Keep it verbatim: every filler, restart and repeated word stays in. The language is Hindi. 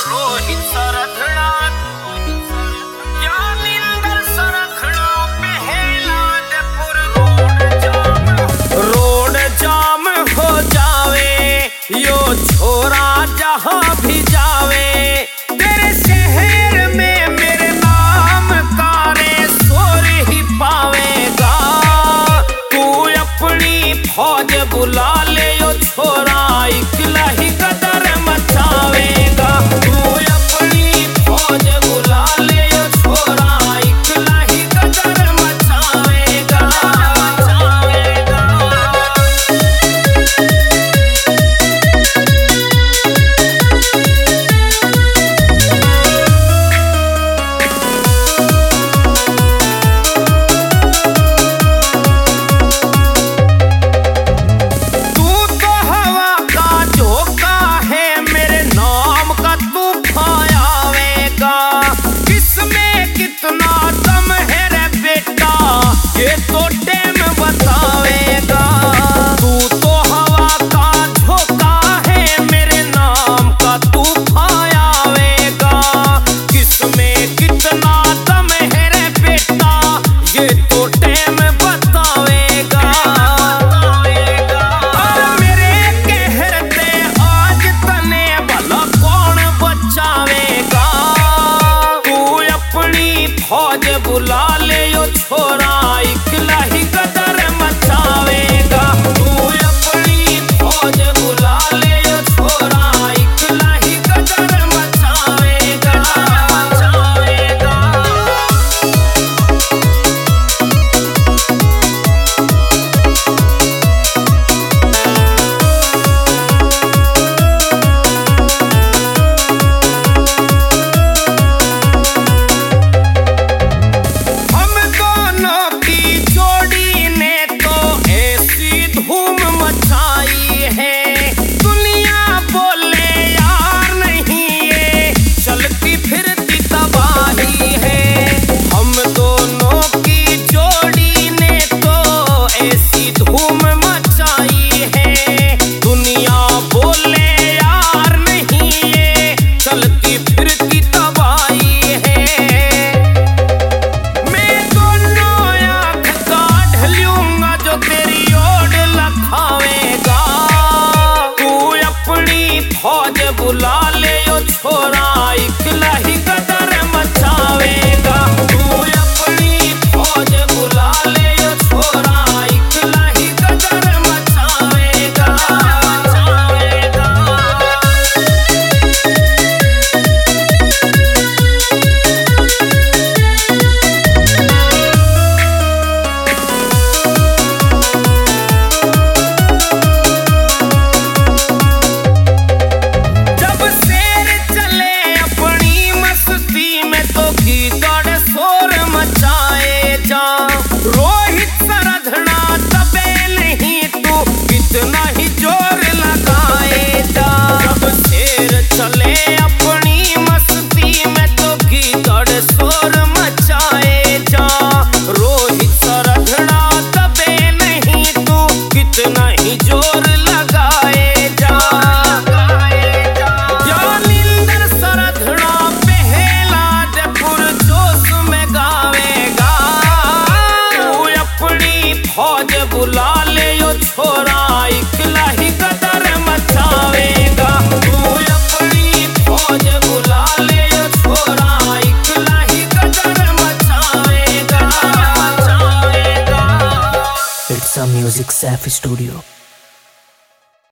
रोहित सरथड़ा ज्ञानिंदर सरथड़ा पहला Jaipur road jam road jam हो जावे यो छोरा जहां भी जावे तेरे शहर में मेरे नाम का रे शोर ही पावेगा। तू अपनी फौज बुला ले यो छोरा इकला ही कदर मचावेगा। तू अपनी फौज बुला ले यो छोरा इकला ही कदर मचावेगा मचावेगा। ये तो टेम बतावेगा। तू तो हवा का झोंका है मेरे नाम का तूफान आवेगा। किसमें कितना दम है रे बेटा ये तो टेम बतावेगा। और मेरे कहते आज तने भला कौन बचावेगा। तू अपनी फौज बुला ले यो छोरा इकला ही कदर मचावेगा। तू अपनी फौज बुला ले यो छोरा इकला ही कदर मचावेगा मचावेगा। धूम मचाई है दुनिया बोले यार नहीं ये चलती फिरती तबाही है। मैं दोनों आँख काढ़ लूंगा जो तेरी ओर लखावेगा। तू अपनी फौज बुला ले यो छोरा इकला ही कदर मचावेगा। तू अपनी फौज बुला ले यो छोरा रोहित सरथड़ा दबे नहीं तू कितना ही जोर लगाए जा। जब शेर चले अपनी मस्ती में तो गीदड़ शोर मचाए जा। रोहित सरथड़ा दबे नहीं तू कितना ही जोर लगाए जा। ज्ञानिंदर सरथड़ा पहला जयपुर जोश में गावेगा। फौज बुला ले यो छोरा इकला ही कदर मचावेगा। तू अपनी फौज बुला ले यो छोरा इकला ही कदर मचावेगा मचावेगा। It's a Music Safe Studio.